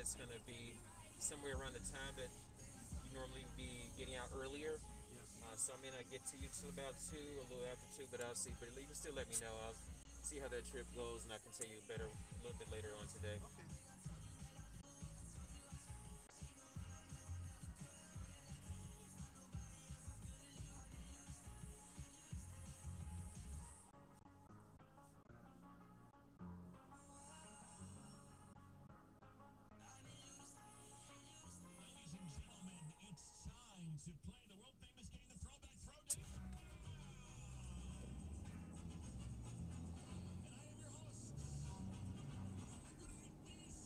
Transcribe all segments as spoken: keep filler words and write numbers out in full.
it's going to be somewhere around the time that you normally be getting out earlier. Yes. Uh, so I may not get to you till about two, a little after two, but I'll see. But you can still let me know. I'll see how that trip goes, and I can tell you better a little bit later on today. Okay. Ladies and gentlemen, it's time to play the world famous game, the Throwback Throwdown. And I am your host,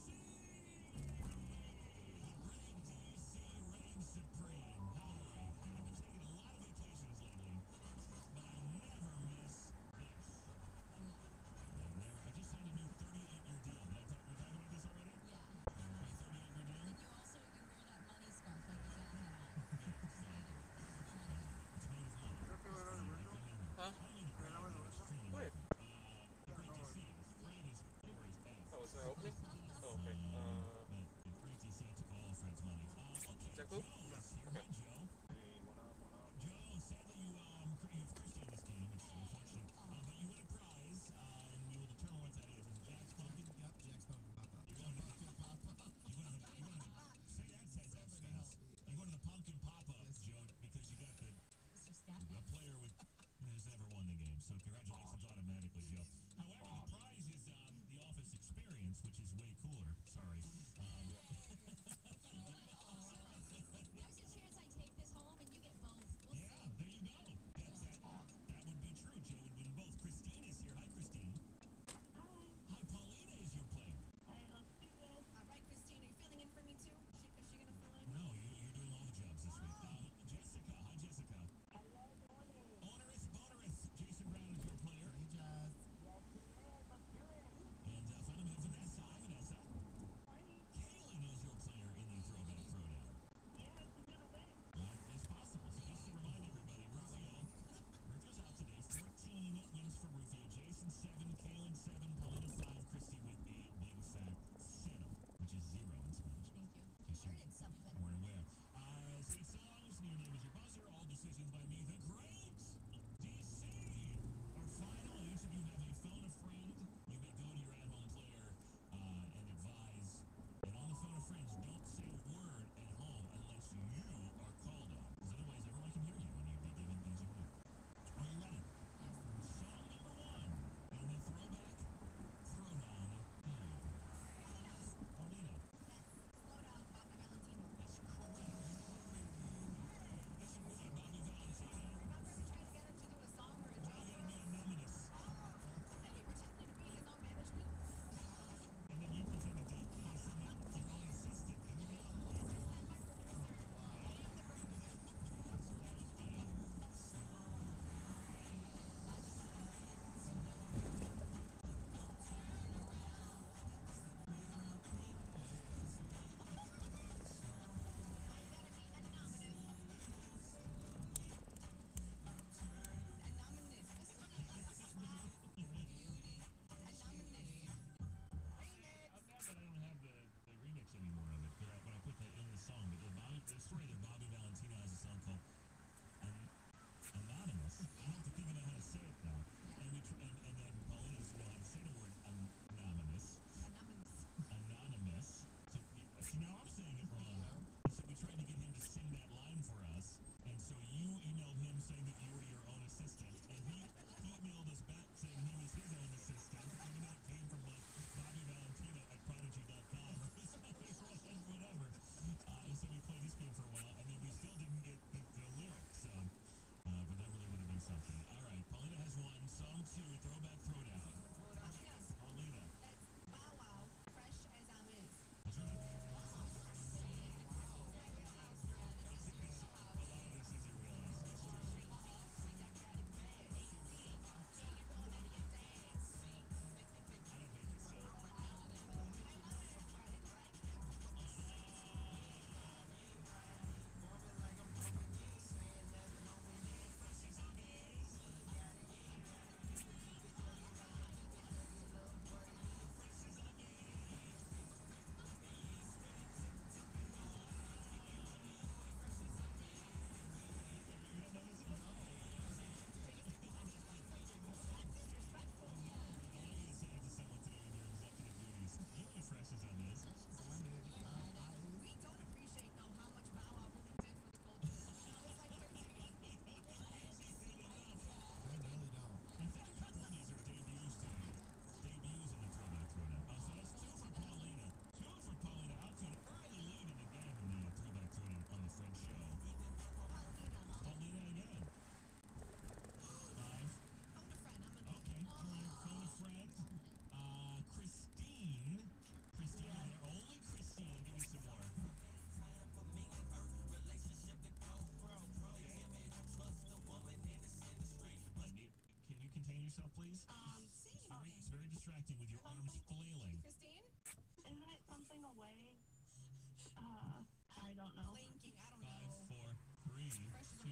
yourself, please? Um, It's very, it's very distracting with your arms flailing. Christine? Isn't it something away? Uh, I don't know. Five, four, three, two. No, stop.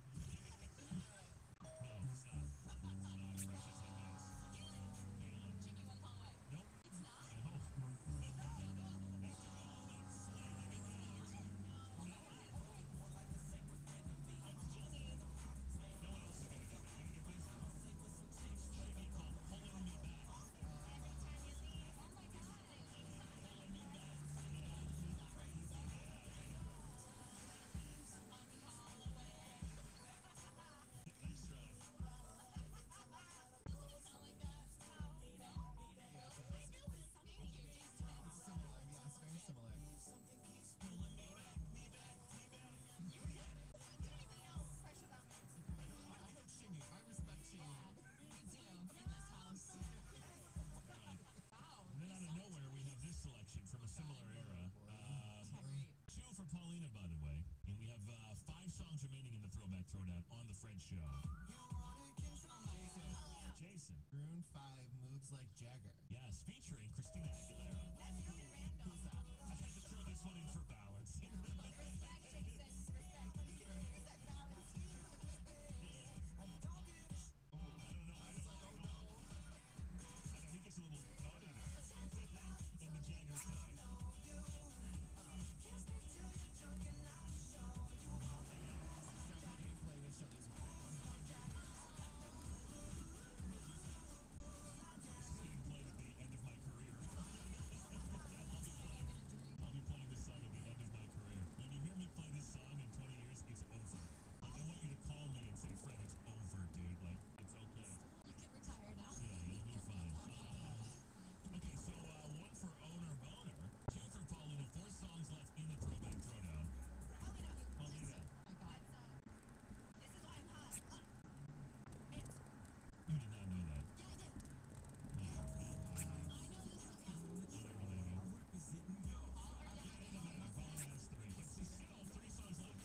Not precious events. Nope. And then out of nowhere, we have this selection from a similar era. Um, two for Paulina, by the way. And we have uh, five songs remaining in the Throwback Throwdown on The Fred Show. Jason. Maroon five moves like Jagger. Yes, featuring Christina Aguilera. I had to throw this one in for balance. I think it's a little naughty there in the Jagger side. This is getting played at the end of my career. I'll be playing this song at the end of my career. When you hear me play this song in twenty years, it's over. Like, I want you to call me and say, Fred, it's over, dude. Like, it's okay. You can retire now. Yeah, you'll be fine. Uh, okay, so uh, one for Owner Boner, two for Paulina, four songs left in the Throwback Throwdown. Paulina, Oh my God. This is why I'm hot. It's, you did not know that. yeah, I did. No. I know this song. Yeah. Whatever, lady. Paulina has three, but she's still three songs left.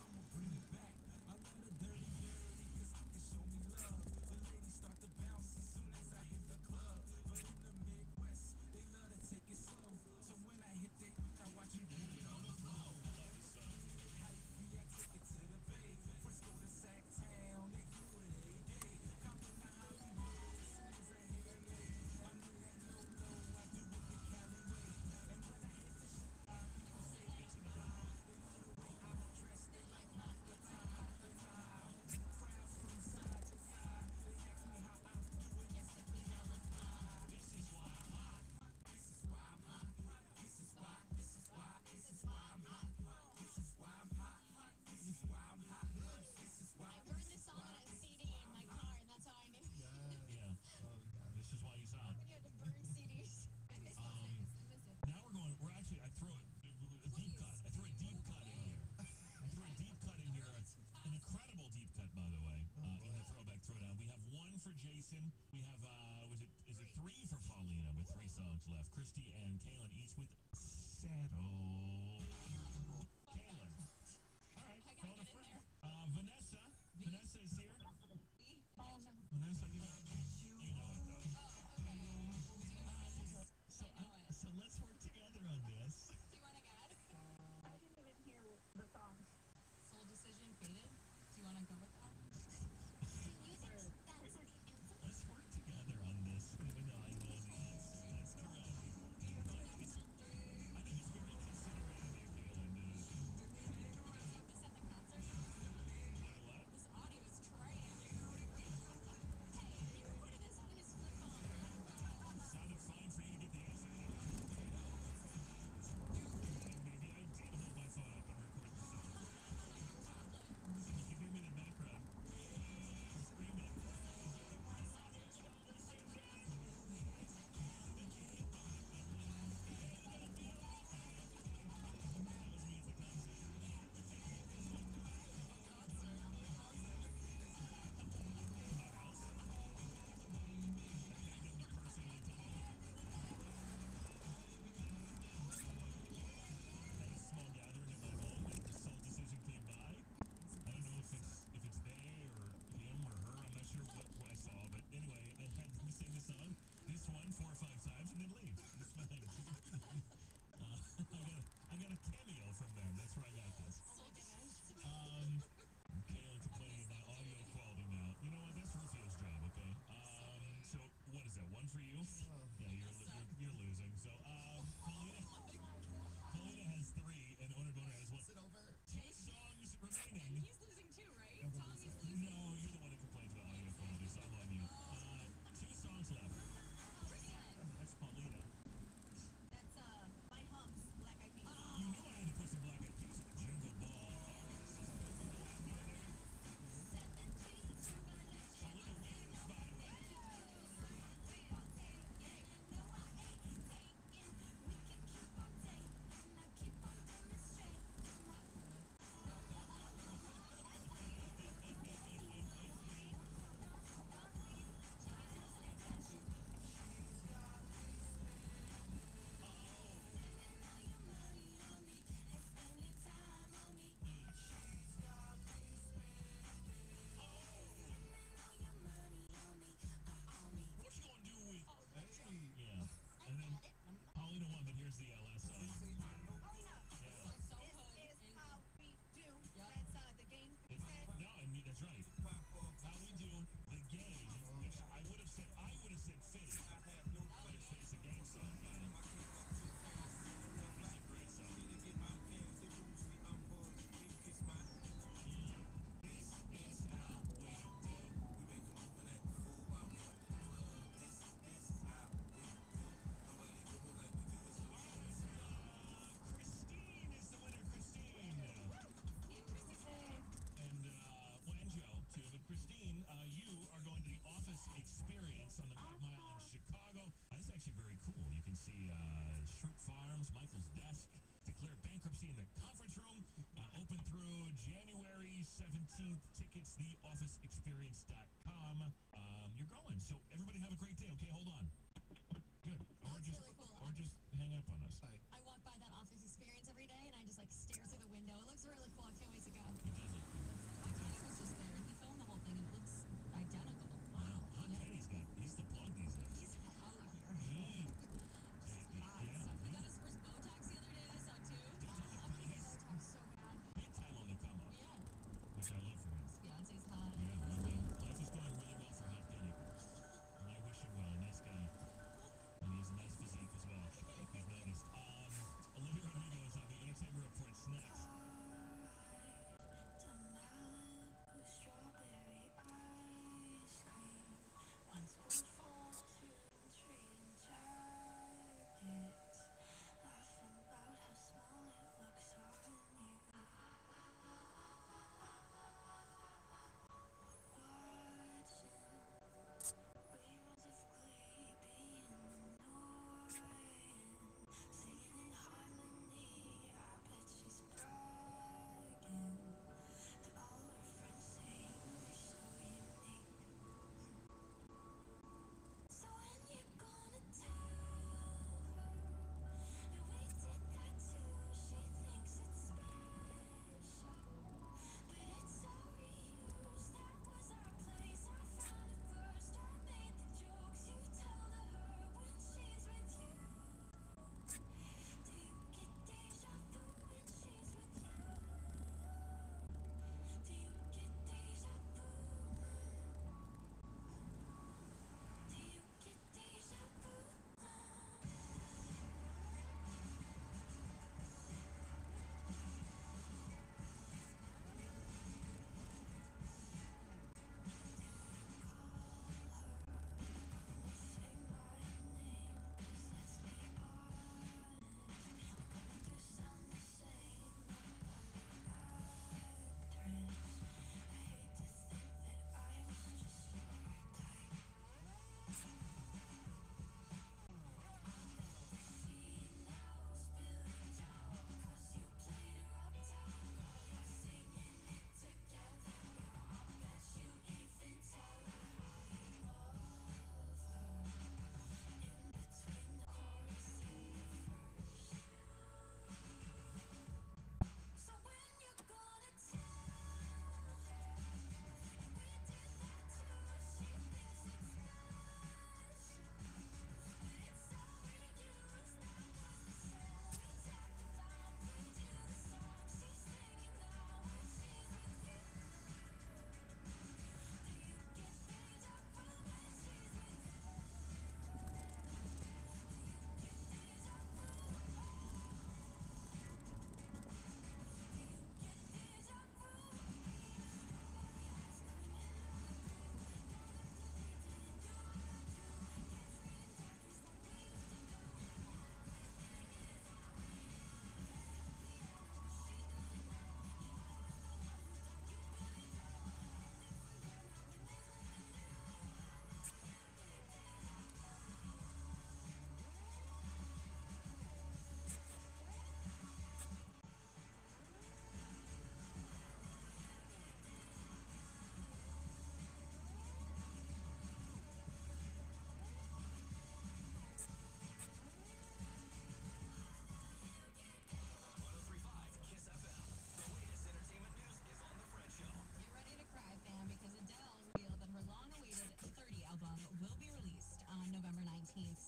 I heard this song on a C D in my car, and that's how I knew. Yeah. This is why he's hot. You had to burn C Ds. I miss those Um, days. I miss it. Now we're going, we're actually, I throw it, a deep cut. I throw a deep cut in here. I throw a deep cut in here. An incredible deep cut, by the way, uh, in the Throwback Throwdown. We have one for Jason. We have, uh, was it, is it three for Paulina with three songs left? Christy and Kaylin each with Settle. Kaylin. All right, I gotta phone a get in friend. there. Uh, Vanessa. Vanessa is here. We- Vanessa, you know, you know it, though. So, uh, so let's work together on this. Do you want to go ahead? I didn't even hear the song. Soul Decision, Faded. Do you want to go with that? Let's work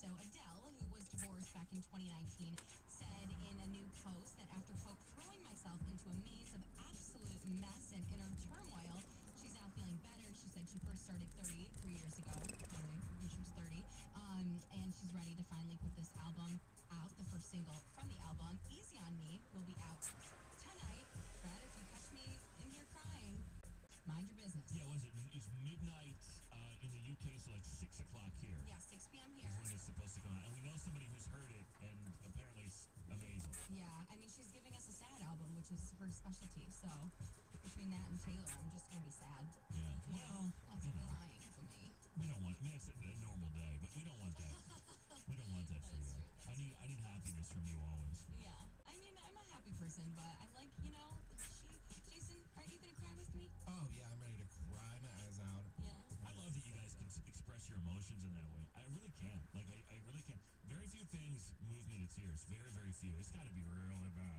So Adele, who was divorced back in twenty nineteen, said in a new post that after, quote, throwing myself into a maze of absolute mess and inner turmoil, she's now feeling better. She said she first started thirty three years ago, literally when she was thirty, um, and she's ready to finally put this album out. The first single from the album, Easy on Me, will be out tonight. But if you catch me in here crying, mind your business. Yeah, was it? It's midnight uh, in the U K, so like six o'clock here. Yeah, six p.m. Is here. when it's supposed to come out. And we know somebody who's heard it, and apparently it's amazing. Yeah, I mean, she's giving us a sad album, which is her specialty. So between that and Taylor, I'm just gonna be sad. Yeah. Well, That's you know, lying for me. we don't want. I mean, it's a, a normal day, but we don't want that. We don't want that for you. I need. I need happiness from you always. Yeah, I mean, I'm a happy person, but I like, you know, she, Jason, are you gonna cry with me? Oh yeah, I'm ready to cry my eyes out. Yeah. I love that you guys can s- express your emotions in that way. I really can. Like, I, I really can. Very few things move me to tears. Very, very few. It's got to be really bad.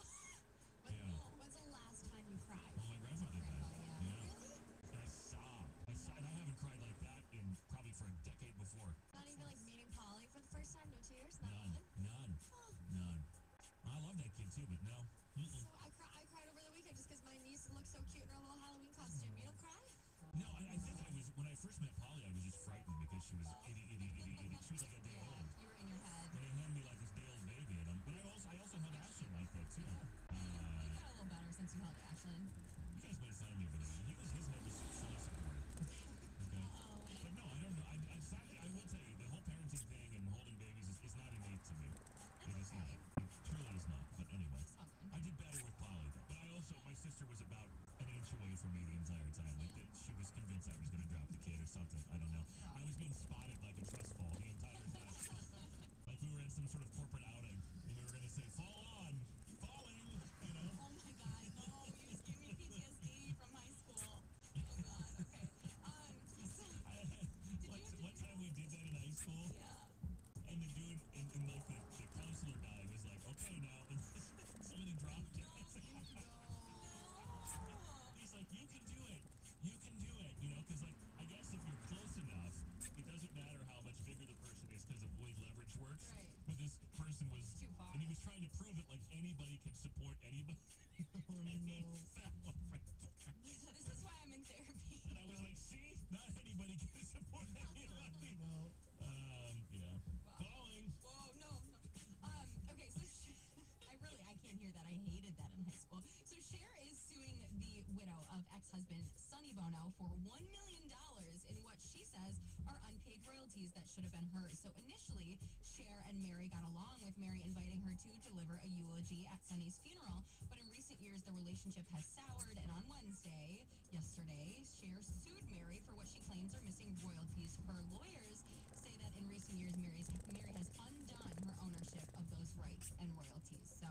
When, Yeah. When's the last time you cried? Well, my grandfather died. Grandpa, yeah. Yeah. And I sobbed. I sobbed. And I haven't cried like that in probably for a decade before. Not even like meeting Polly for the first time, no tears, not None. one. None. None. I love that kid too, but no. Mm-mm. So I, cry, I cried over the weekend just because my niece looked so cute in her little Halloween costume. You don't cry? No, I, I think I was, when I first met Polly, I was just frightened because she was itty, itty, itty, itty. She was like a day Yeah, old. you were in your head. And they handed me like this day old baby. And I'm, but I also, I also held Ashton like that too. Uh, You got a little better since you held Ashlyn. You guys made fun of me for that. He was, his head was fully supported. Okay? But no, I don't know. I, I, sadly, I will tell you, the whole parenting thing and holding babies is, is not innate to me. It is not. It truly is not. But anyway, Okay. I did better with Polly though. But I also, my sister was about an inch away from me the entire time. Like, that, she was convinced I was going to drop the kid or something. I don't know. I was being spotted like a trust fall the entire time. Like we were in some sort of corporate outing, and we were going to say, fall on, falling, you know? Oh my god, no, you just gave me P T S D from high school. Oh god, okay. Um, so, I, what, what time we did that in high school, yeah. and the dude, and, and like the, the counselor guy was like, okay now, and somebody dropped it. He's like, you can do it, you can do it, you know, because like, I guess if you're close enough, it doesn't matter how much bigger the person is because of the way leverage works. Right. But this person was, Too far. and he was trying to prove it like anybody can support anybody. And he fell over. This is why I'm in therapy. And I was like, see, not anybody can support anybody. Um, yeah. Falling. Whoa, no, no. Um, okay, so Cher, I really, I can't hear that. I hated that in high school. So Cher is suing the widow of ex-husband Sonny Bono for one million dollars in what she says are unpaid royalties that should have been hers. So initially, Cher and Mary got along, with Mary inviting her to deliver a eulogy at Sonny's funeral. But in recent years, the relationship has soured, and on Wednesday, yesterday, Cher sued Mary for what she claims are missing royalties. Her lawyers say that in recent years, Mary's, Mary has undone her ownership of those rights and royalties. So,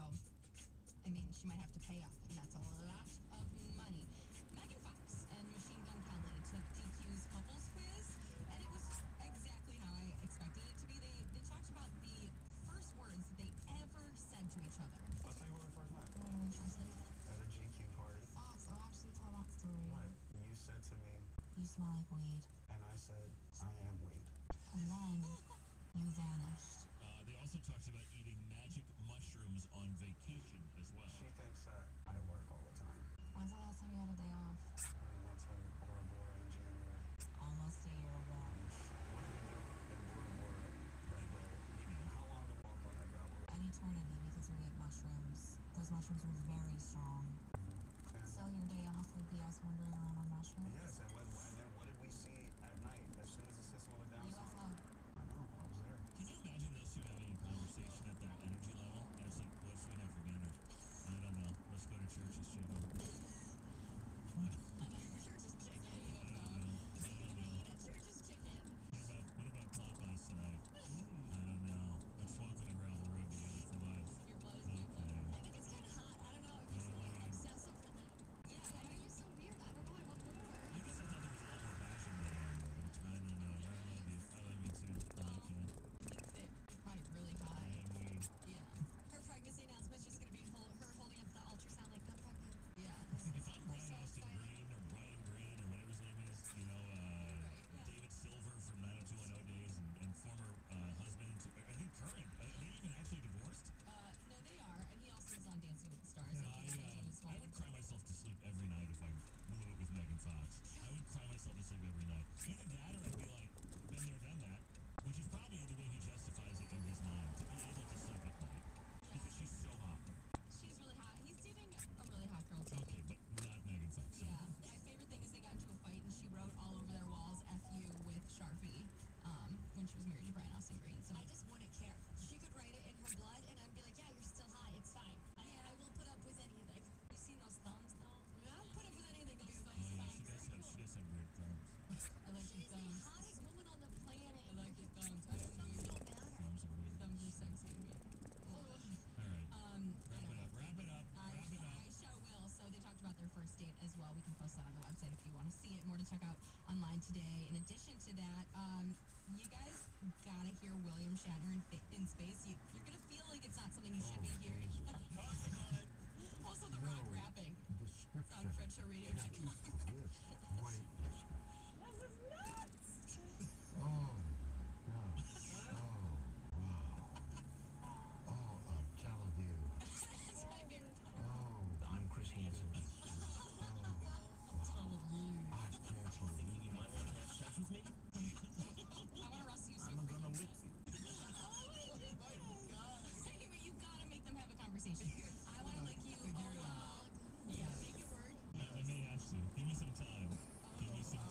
I mean, she might have to pay up, and that's a lot of money. Megan Fox and Machine Gun Kelly took D Q's couples quiz, and it was exactly how I expected it to be. They, they talked about the first words that they ever said to each other. I'll tell you what we first met. Oh, interesting. At a G Q party. Fox, I'll actually tell that story. What? You said to me, You smell like weed. and I said, I am weed. And then you vanished. Uh, they also talked about eating magic mushrooms on vacation as well. She thinks that I work all the time. When's the last time you had a day off? We went to Bora Bora in January. Almost a year ago. What do we do in Bora Bora regularly? How long to walk on that gravel road? An eternity because we ate mushrooms. Those mushrooms were very strong. And So your day off would be us wandering around on mushrooms? yes, and, when, and then what did we see at night as soon as the system went down? U F O. I know, I was there. Can you imagine those two having a conversation at that energy level? And it's like, what should we have for dinner? I don't know. Let's go to church's chicken. What? I know your church is chicken. I don't know. I don't know. Eat a church's chicken. What about, what about Popeyes tonight? I don't know. Let's walk on a gravel road together for life. Your blood is Okay. I think it's kind of hot. I don't know. It feels a little obsessive for them. Yeah, why are you so weird? I don't know. I want more. I guess I thought there was a first date as well. We can post that on the website if you want to see it. More to check out online today. In addition to that, um, you guys gotta hear William Shatner in, in space. You, you're gonna feel like it's not something you should be hearing. Also, the rock rapping on fred show radio dot com. Oh, wow. Oh, wow. Oh, I'm telling you. That's my favorite part. Oh, I'm Chris Hansen. oh, wow. I can't believe You might want to have sex with me. I want to wrestle you so I'm gonna lick you. Anyway, you gotta make them have a conversation. I want to lick you. Oh, wow. Yeah, make it work. I, I may have to. Give me some time. Give me some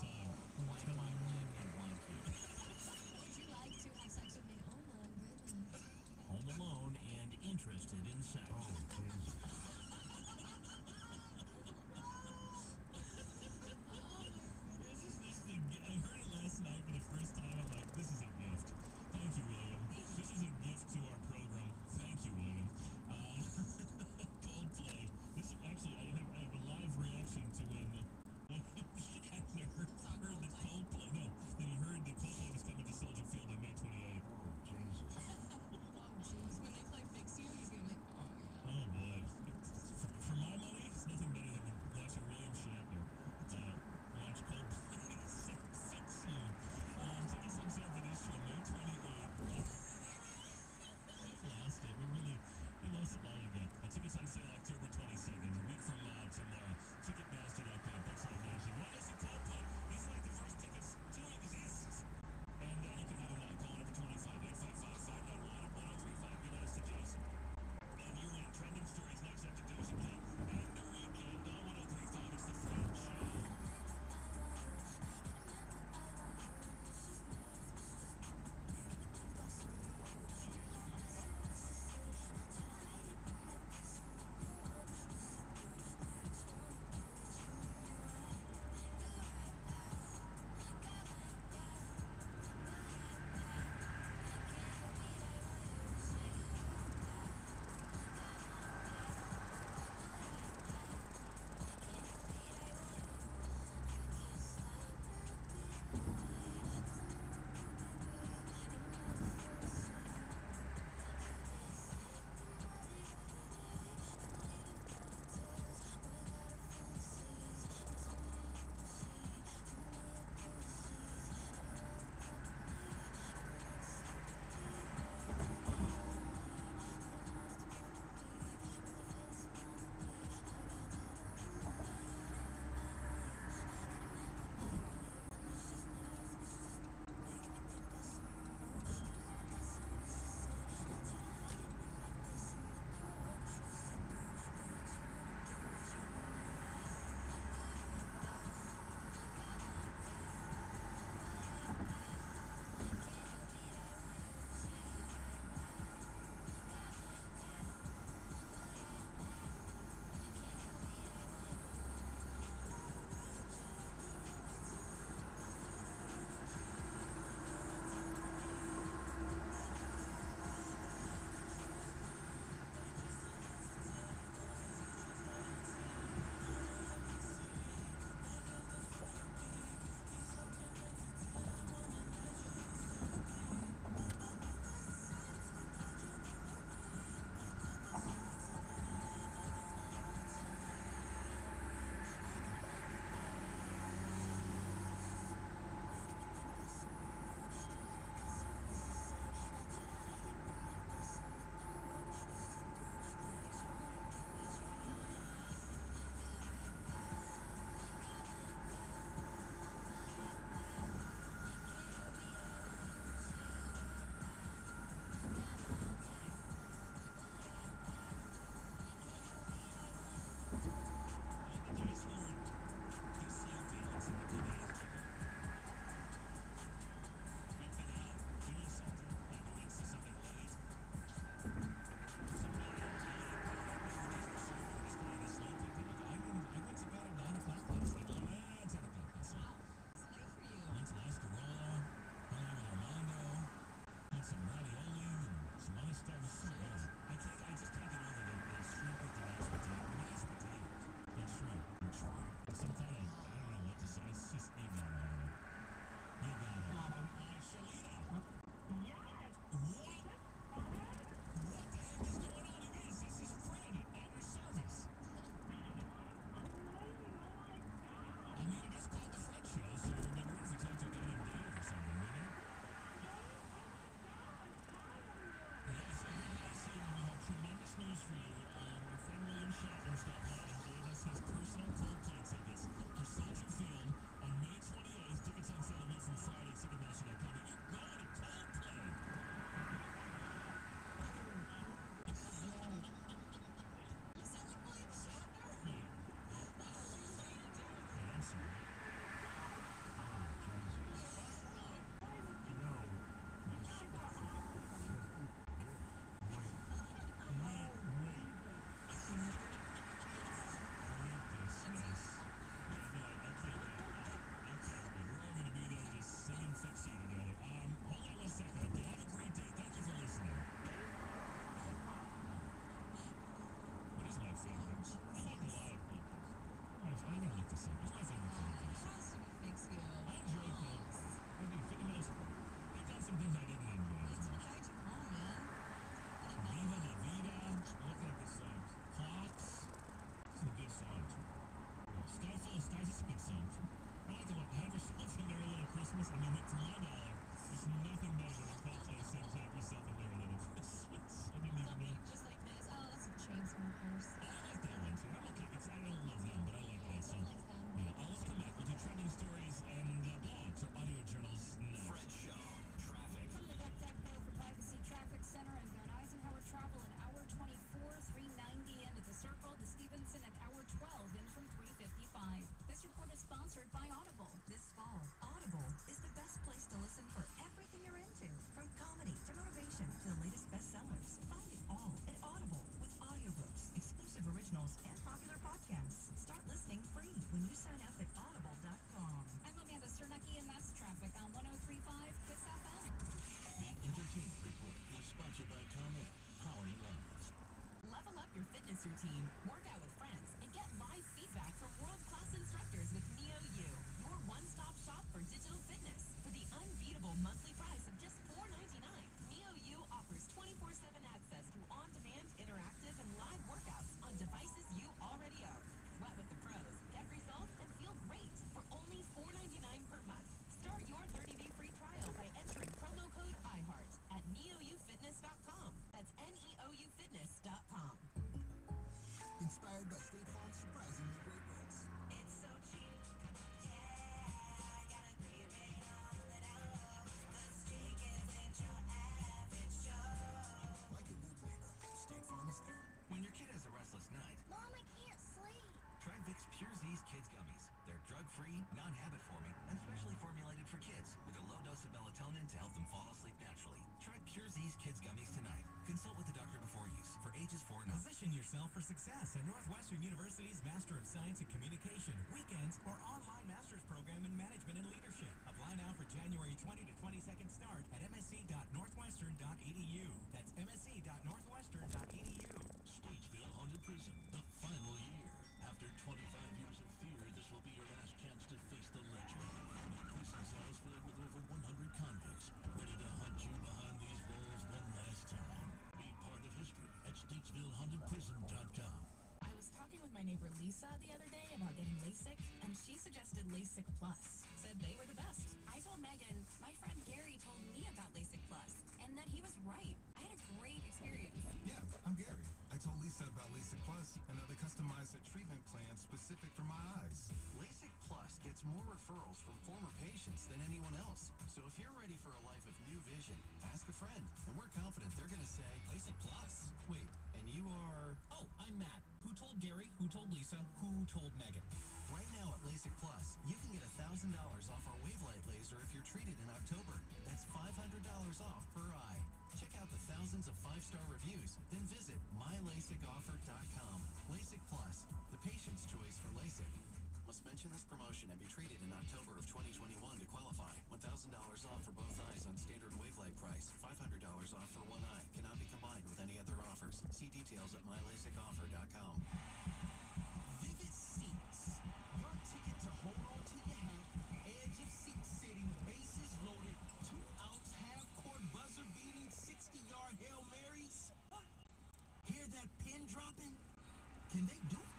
success at Northwestern University's Master of Science in Communication, weekends, or online master's program in management and leadership. Apply now for January twentieth to twenty-second start at m s c dot northwestern dot e d u. That's m s c dot northwestern dot e d u. Statesville Haunted Prison, the final year. After twenty-five years of fear, this will be your last chance to face the legend. Prison cells filled with over one hundred convicts, ready to hunt you behind these walls one last time. Be part of history at statesville haunted prison dot com. I was talking with my neighbor Lisa the other day about getting LASIK, and she suggested LASIK Plus. Said they were the best. I told Megan, my friend Gary told me about LASIK Plus, and that he was right. I had a great experience. Yeah, I'm Gary. I told Lisa about LASIK Plus and how they customize a treatment plan specific for my eyes. LASIK Plus gets more referrals from former patients than anyone else. So if you're ready for a life of new vision, ask a friend, and we're confident they're going to say LASIK Plus. Wait, and you are? Oh, I'm Matt. Who told Gary? Who told Lisa? Who told Megan? Right now at LASIK Plus, you can get one thousand dollars off our Wavelight laser if you're treated in October. That's five hundred dollars off per eye. Check out the thousands of five-star reviews, then visit my lasik offer dot com. LASIK Plus, the patient's choice for LASIK. Must mention this promotion and be treated in October of twenty twenty-one to qualify. one thousand dollars off for both eyes on standard Wavelight price. five hundred dollars off for one eye. Cannot be combined with any other offers. See details at my lasik offer dot com. Vivid Seats. Your ticket to hold on to your hat. Edge of Seat City. Bases loaded. Two-ounce half-court buzzer-beating sixty-yard Hail Marys. Hear that pin dropping? Can they do it?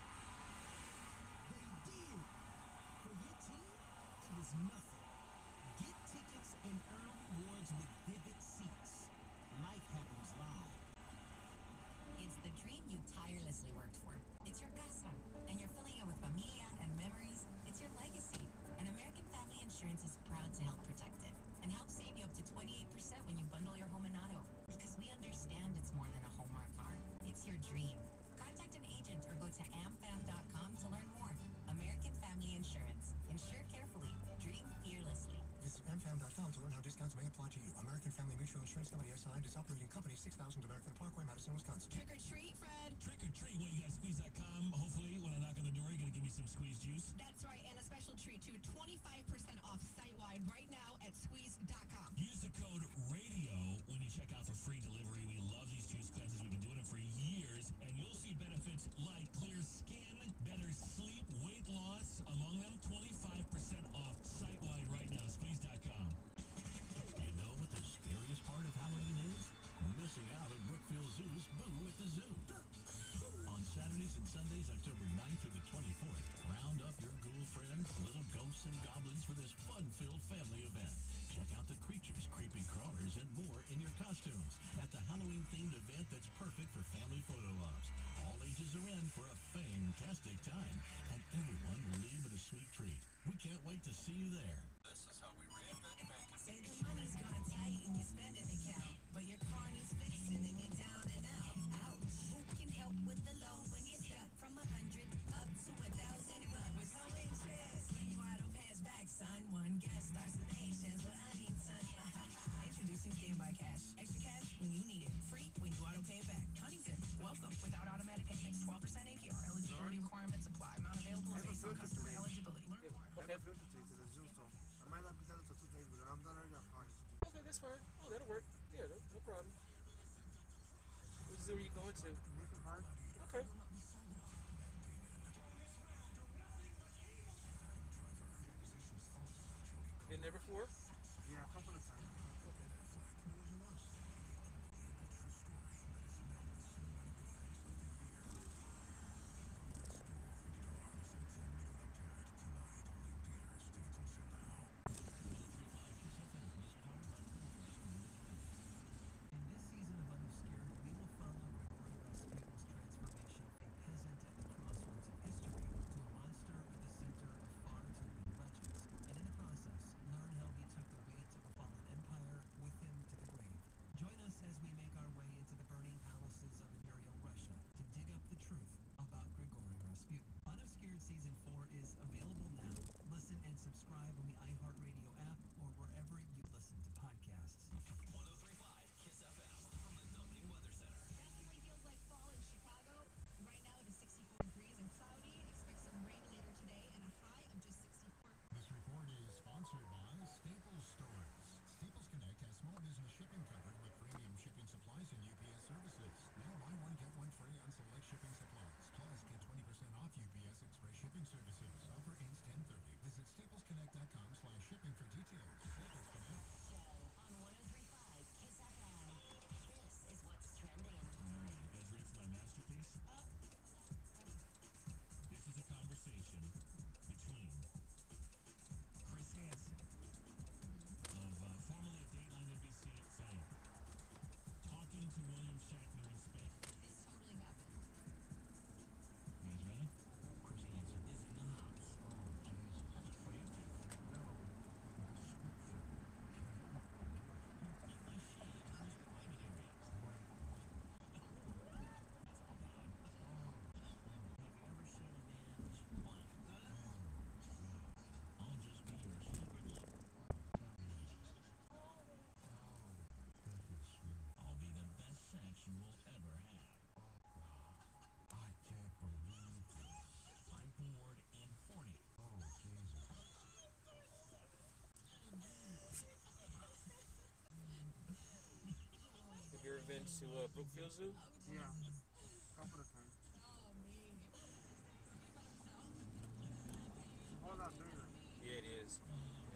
They did. For your team, it was nothing. Get tickets and earn rewards with Vivid Seats. Life happens live. It's the dream you tirelessly worked for. It's your casa, and you're filling it with familia and memories. It's your legacy. And American Family Insurance is proud to help protect it and help save you up to twenty-eight percent when you bundle your home and auto. Because we understand it's more than a home or a car. It's your dream. Contact an agent or go to am fam dot com to learn more. American Family Insurance. Insure carefully. Dream fearlessly. Visit am fam dot com to learn how discounts may apply to you. American Family Mutual Insurance Company S I is operating company six thousand American Parkway, Madison, Wisconsin. Trick or treat, Fred. Trick or treat, what do you got? squeeze dot com. Hopefully, when I knock on the door, you're going to give me some squeeze juice. That's right, and a special treat too. twenty-five percent off site-wide right now at squeeze dot com. Use the code RADIO when you check out for free delivery. We love these juice cleanses. We've been doing them for years, and you'll see benefits like clear skin, better sleep, weight loss. Among them, twenty-five percent off site-wide right now. squeeze dot com. You know what the scariest part of Halloween is? Missing out at Brookfield Zoo's Boo at the Zoo. On Saturdays and Sundays, October ninth through the twenty-fourth, round up your ghoul friends, little ghosts and goblins for this fun-filled family event. Check out the creatures, creepy crawlers, and more in your costumes at the Halloween-themed event that's perfect for family photo ops. All ages are in for a fantastic time, and everyone will leave with a sweet treat. We can't wait to see you there. This is how we reinvent banking. Say the money's gonna tight and your spending account, but your car needs fixing and you're down and out. Ouch. Who can help with the low when you're stuck from a hundred up to a thousand bucks? With no interest, you auto pass back, son. One gas starts the nations, but I need son. Introducing Standby Cash. Extra cash when you need it. Free when you auto pay it back. Huntington, welcome without automatic payments. twelve percent A P R. Eligibility requirements apply. Amount available based on customer eligibility. Learn more. Okay. I might not be done until two days, but I'm done right now. Okay, that's fine. Oh, that'll work. Yeah, no, no problem. Which zoo are you going to? Lincoln Park? Okay. Been there before? Yeah, a couple of times. In this season of Unobscured, we will follow Roy Ross People's transformation been to uh, Brookfield Zoo? Yeah, couple of times. Oh, me. All that bigger. Yeah, it is. Yeah.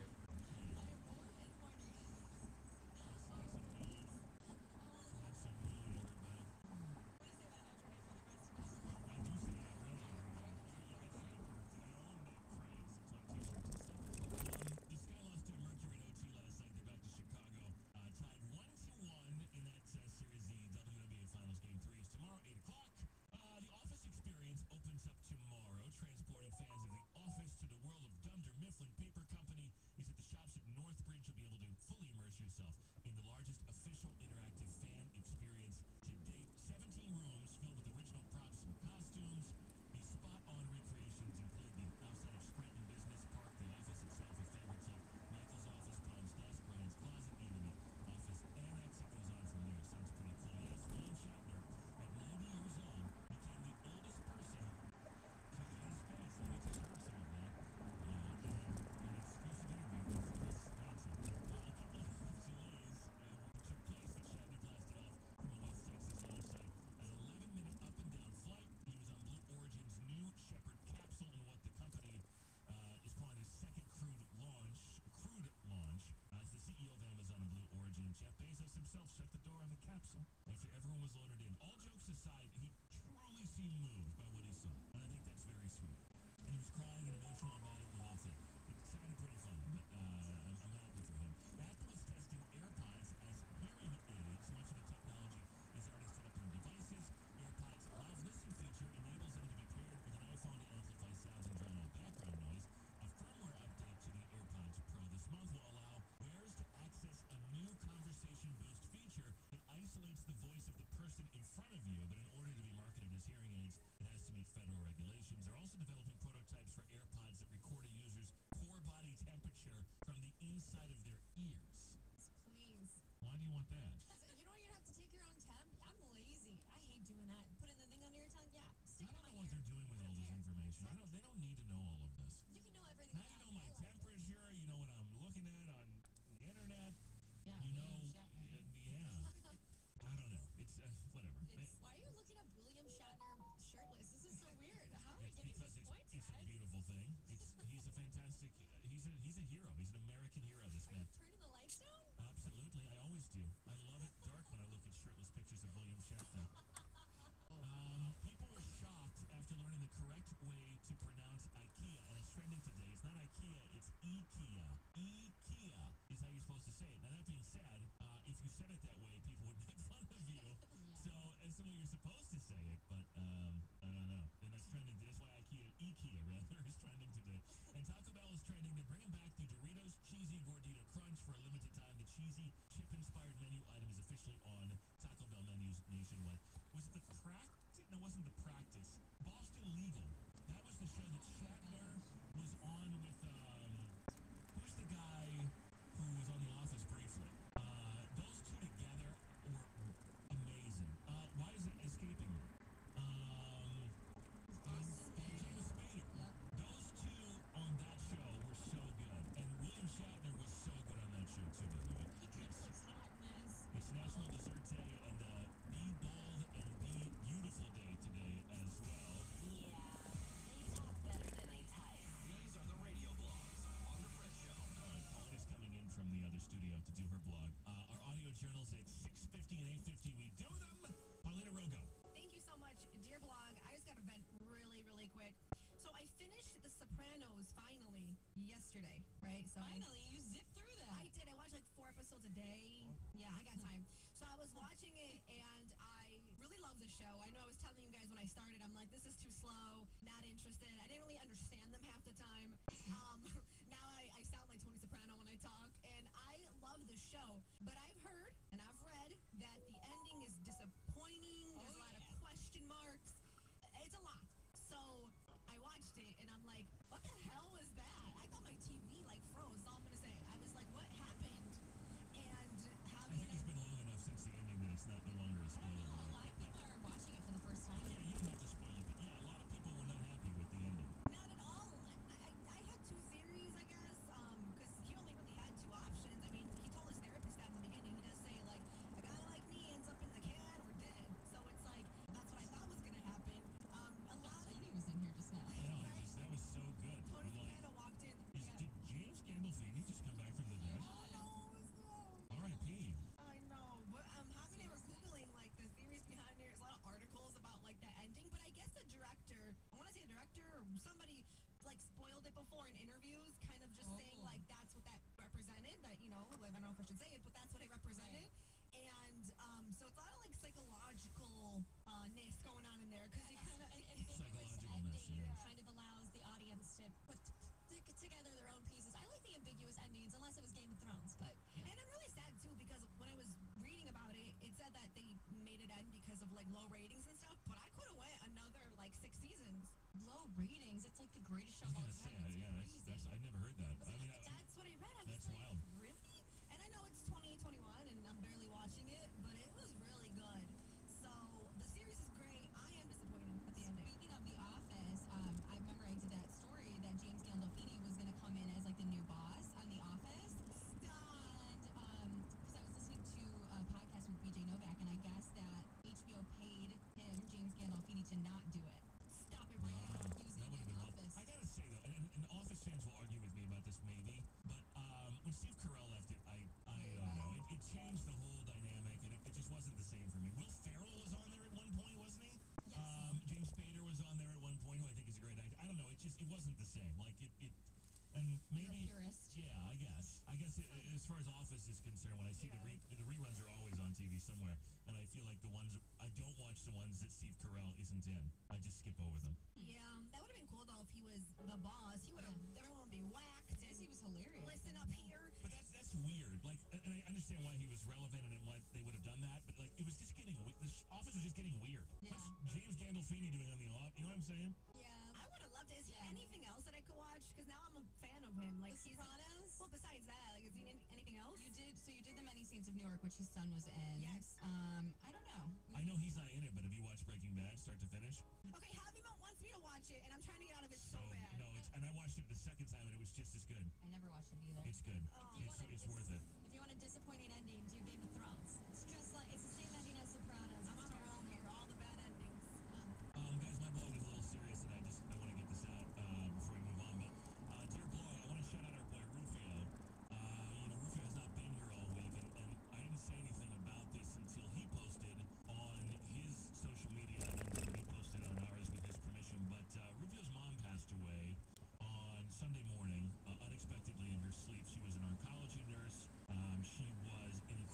Not at all. I, I had two series, I guess, um, because he only really had two options. I mean, he told his therapist that in the beginning. somebody like spoiled it before in interviews, kind of just saying Oh. like that's what that represented. That you know, I don't know if I should say it, but that's what it represented. And um, so it's a lot of like psychological uh, ness going on in there because you kind of Psychologicalness, yeah. kind of allows the audience to put t- together their own pieces. I like the ambiguous endings, unless it was Game of Thrones, but And I'm really sad too because when I was reading about it, it said that they made it end because of like low ratings and stuff. But I could have went another like six seasons. low ratings. It's like the greatest I show was of all gonna say, time. uh, It's yeah, that's, crazy. that's I never heard that. I mean, I, That's what I read. I was That's like, wild. really? And I know it's twenty twenty-one and I'm barely watching it, but it was really good. So the series is great. I am disappointed at the ending. Speaking of The Office, um, I remember I did that story that James Gandolfini was going to come in as like the new boss on The Office. And um, because I was listening to a podcast with B J Novak, and I guess that H B O paid him, James Gandolfini, to not do it. Stop it right now. Wow, Using that would have been well. Office. I gotta say though, and, and Office fans will argue with me about this maybe, but um, when Steve Carell left it, I I don't know, it, it changed the whole dynamic, and it, it just wasn't the same for me. Will Ferrell was on there at one point, wasn't he? Yes. Um, James Spader was on there at one point, who I think is a great actor. I don't know, it just it wasn't the same. Like it, it and maybe You're a purist. yeah, I guess. I guess it, as far as Office is concerned, when I see the re, the reruns are always on T V somewhere, and I feel like the ones I don't watch the ones that Steve Carell isn't in. I just skip over them. Yeah, that would have been cool though if he was the boss. He would have, everyone would be whacked. Yes, he was hilarious. Listen up here. But that's that's weird. Like, and and I understand why he was relevant and why they would have done that. But like, it was just getting we- the Office was just getting weird. Yeah. What's James Gandolfini doing on the off? You know what I'm saying? Yeah. I would have loved it. Is there Yeah. anything else that I could watch? Because now I'm a fan of him. Like The he's Sopranos? well, besides that, like is he in anything else? You did, so you did The Many Saints of New York, which his son was in. Yes. Um, I don't know. I know he's not in it, but have you watched Breaking Bad, start to finish? Okay, Havima wants me to watch it, and I'm trying to get out of it so, So bad. no, it's and I watched it the second time, and it was just as good. I never watched it either. It's good. Oh. You It's wanna- it's worth it. If you want a disappointing ending, do Game of Thrones. It's just like, it's the same ending as Sopranos. I'm on a roll here. All the bad endings. Um, guys, my blog is a little serious, and I just I want to get this out uh, before we move on. But uh, dear blog, I want to shout out our boy Rufio. Uh, you know, Rufio has not been here all week, and, and I didn't say anything about this until he posted on his social media, and then we posted on ours with his permission. But uh, Rufio's mom passed away on Sunday morning, uh, unexpectedly in her sleep. She was an oncology nurse. Um, she was in a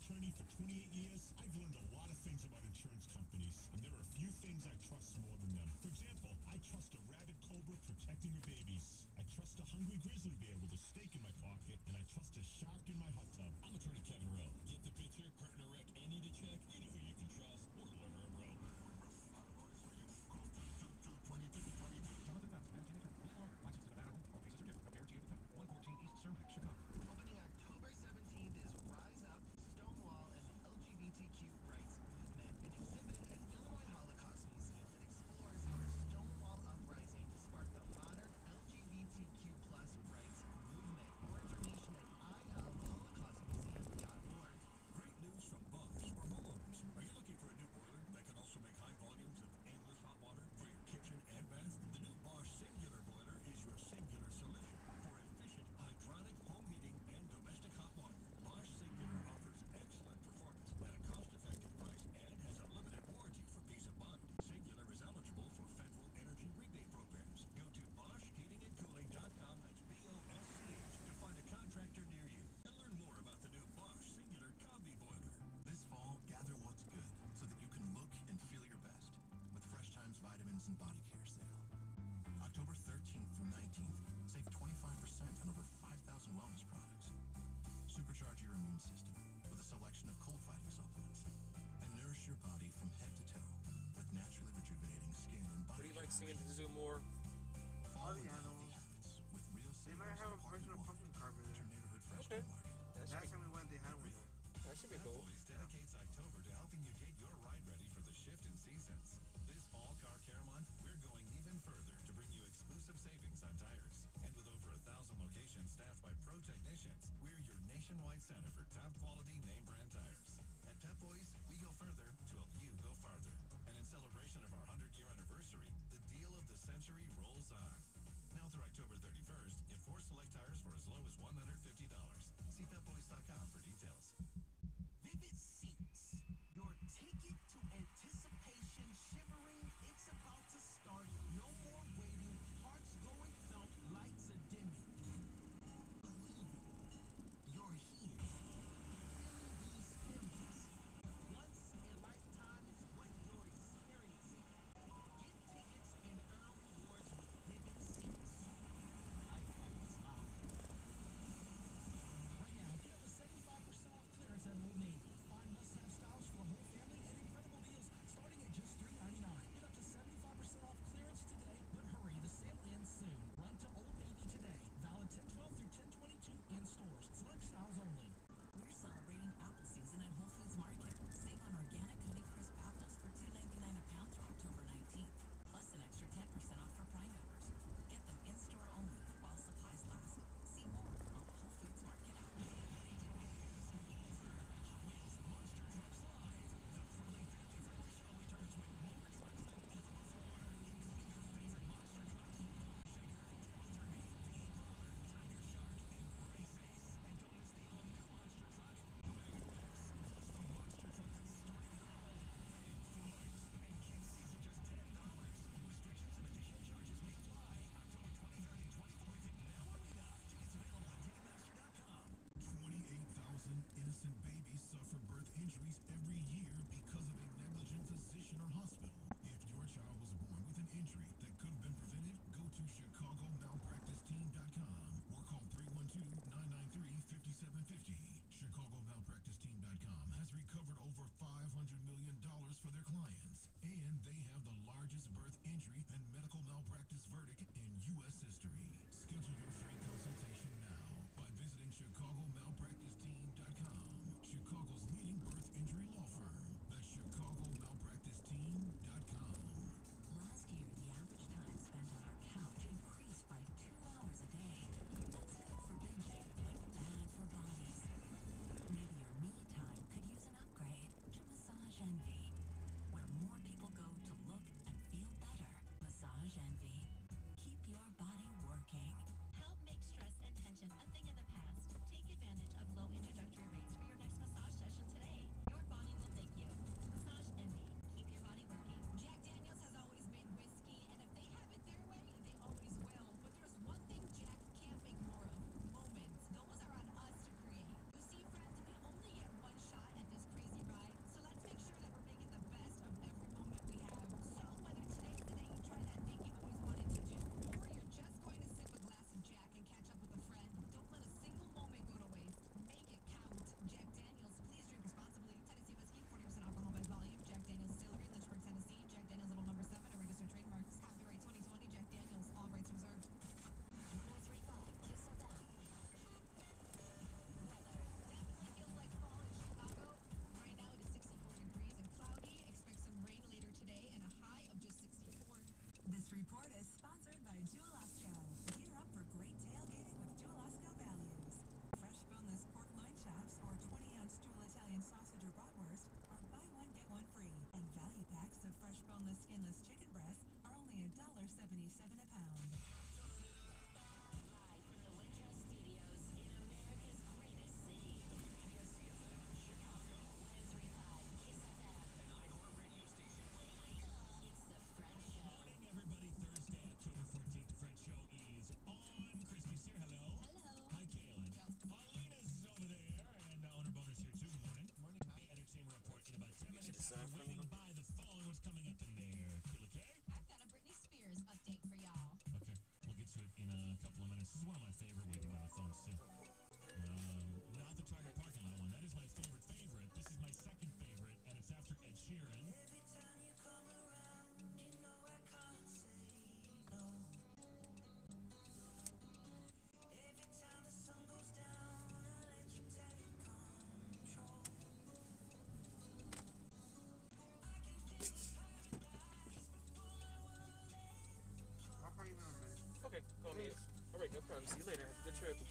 attorney for twenty-eight years, I've learned a lot of things about insurance companies, and there are a few things I trust more than them. For example, I trust a rabid cobra protecting her babies. I trust a hungry grizzly bear with a steak in my pocket, and I trust a shark in my hot tub. I'm attorney Kevin Rowe. Get the picture? Curtain or wreck, and need a check? You know who you can trust. Word learner, bro. Opening October seventeenth is Rise Up, Stonewall, and the L G B T Q Rights Movement, an exhibit at Illinois Holocaust Museum that explores how the Stonewall Uprising sparked the modern L G B T Q plus rights movement. More information at I love holocaust museum dot org. Great news from Bosch for homeowners. Are you looking for a new boiler that can also make high volumes of endless hot water for your kitchen and bath? The new Bosch Singular Boiler is your singular solution for efficient hydronic home heating and domestic hot water. Bosch Singular offers excellent performance at a cost-effective price and has a limited warranty for peace of mind. Singular is eligible for federal energy rebate programs. Go to bosch heating and cooling dot com, that's B O S C H, to find a contractor near you and learn more about the new Bosch Singular Combi Boiler. This fall, gather what's good so that you can look and feel your best with Fresh Times Vitamins and Body Care sale. October thirteenth through nineteenth, save twenty-five percent on over five thousand wellness products. Supercharge your immune system with a selection of cold-fighting supplements and nourish your body from head to toe with naturally rejuvenating skin and What body do you like care. seeing to do more? Follow the your animals. healthy habits with real They might have a personal pumpkin carver at your there. neighborhood Fresh Okay. Food Market. That should Last be, time we went, they had one. that should be Pep cool. Boys dedicates October to helping you get your ride ready for the shift in seasons. This fall car care month, we're going even further to bring you exclusive savings on tires. And with over a thousand locations staffed by pro technicians, we're your nationwide center for top quality name brand tires. At Pep Boys, we go further to help you go farther. And in celebration of our hundred year anniversary, the deal of the century rolls on. Now through October thirty-first, get four select tires for as low as one hundred fifty dollars. See pep boys dot com for details. Vivid Seats, your ticket to anticipation shivering. It's about to start. No more waiting. Hearts going felt. Lights are dimming. Believe it. You're here. Feel problem. See you later. Have a good trip.